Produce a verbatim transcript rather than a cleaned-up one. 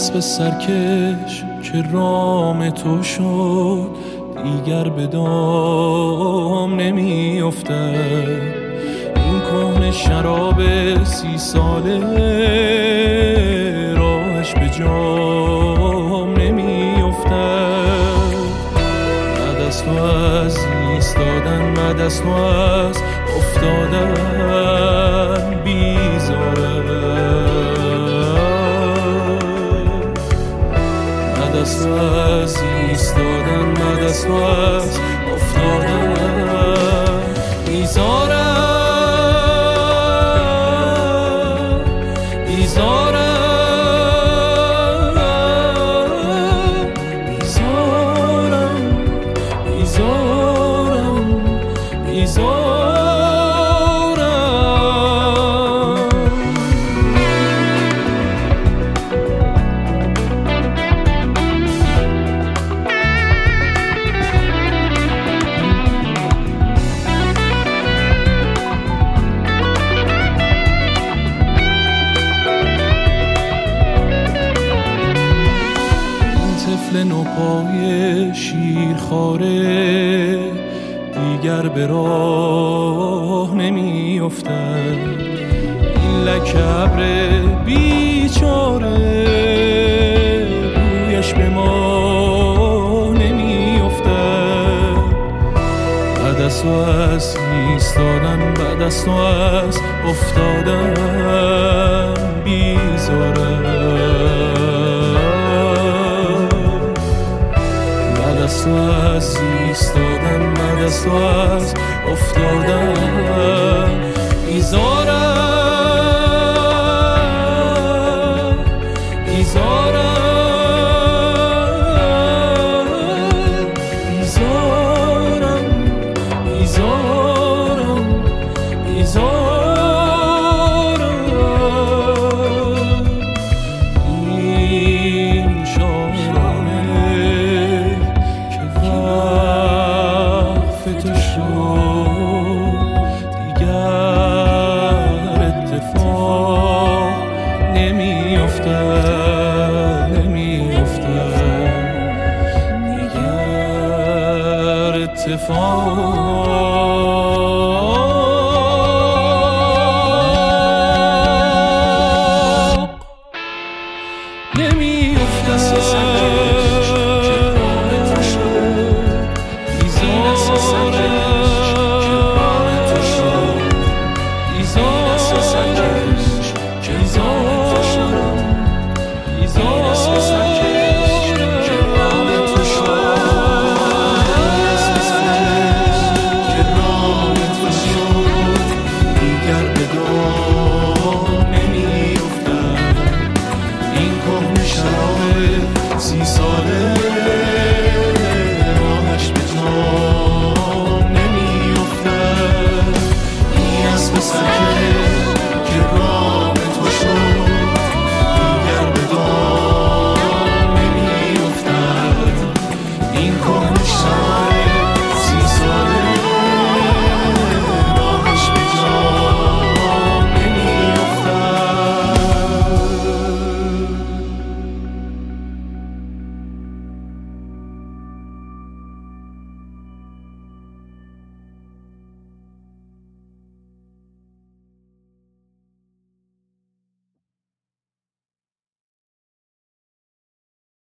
اسب سرکش که رام تو شد دیگر به دام نمی افتد. این کهنه شراب سی ساله راهش به جام نمی افتد. بعد از تو از ایستادن، بعد از تو از افتادن بیزاره. بعد از تو از ایستادن، بعد از تو از افتادن بیزارم، بیزارم، بیزارم، بیزارم، بیزارم. طفل نوپای شیرخواره دیگر به راه نمی افتد. این لکه ابر بیچاره رویش به ما نمی افتد. بعد از تو از ایستادن، بعد از تو از افتادن بیزاره. بعد از تو از ایستادن، بعد از تو از افتادن بیزارم، بیزارم، بیزارم، بیزارم، بیزارم. این شاعرانه که وقف تو شد دیگر اتفاق نمی افتد، نمی افتد دیگر اتفاق نمی افتد.